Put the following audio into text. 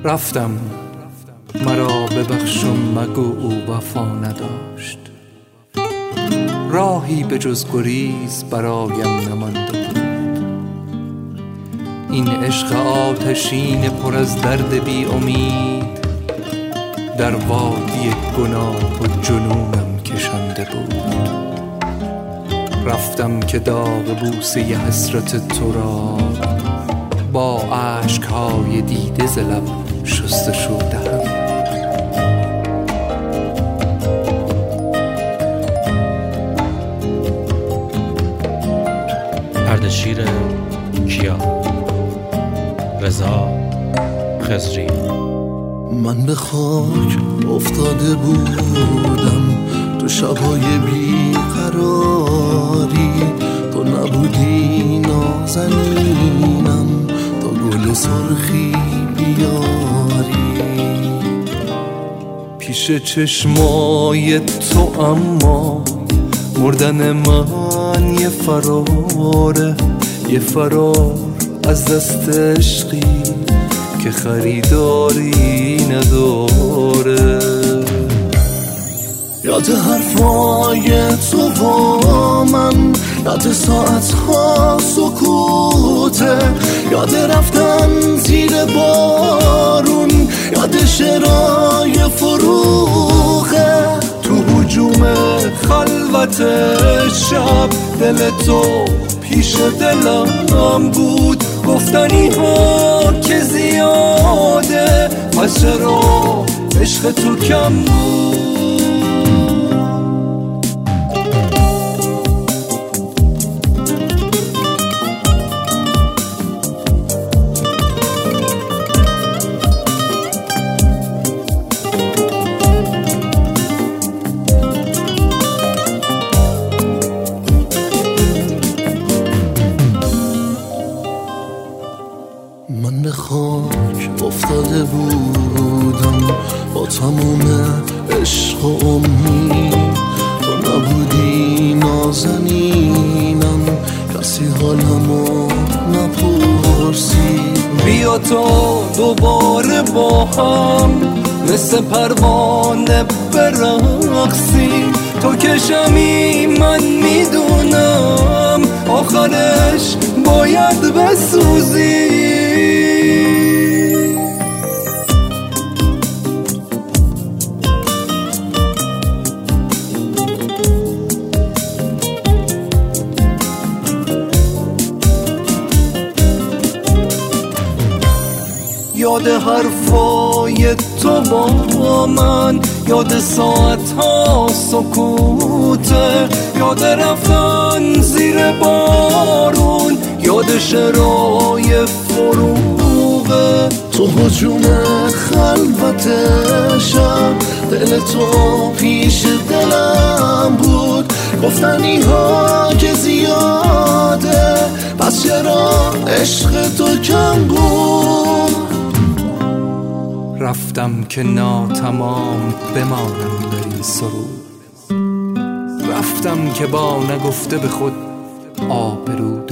رفتم مرا ببخش و مگو او وفا نداشت. راهی به جز گریز برایم نمانده بود. این عشق آتشین پر از درد بی امید در وادی گناه و جنونم کشانده بود. رفتم که داغ بوسه ی حسرت تو را با اشک‌های دیده ز لب شستشو دهم. اردشیر کیا، رضا خضری. من به خاک افتاده بودم تو شبای بیقراری، تو نبودی نازنینم تا گل سرخی بیاری. پیش چشمای تو اما مردن من یه فراره، یه فرار از دست عشقی که خریداری نداره. یاد حرفای تو با من، یاد ساعتها سکوته، یاد رفتن زیر بارون، یاد شعرهای فروغه. تو هجوم خلوت شب دل تو پیش دلم بود، گفتنی ها که زیاده پس چرا عشق تو کم بود. من به خاک افتاده بودم با تموم عشق و امید، تو نبودی نازنینم کسی حالمو نپرسی. بیا تا دوباره با هم مثل پروانه برقصیم، تو که شمی من میدونم آخرش باید بسوزی. یاد حرفای تو با من، یاد ساعتها سکوته، یاد رفتن زیر بارون، یاد شعرهای فروغه. تو هجوم خلوت شب دل تو پیش دلم بود، گفتنی ها که زیاده پس چرا عشق تو کم بود. رفتم که ناتمام بمانم در این سرود، رفتم که با نگفته به خود آبرو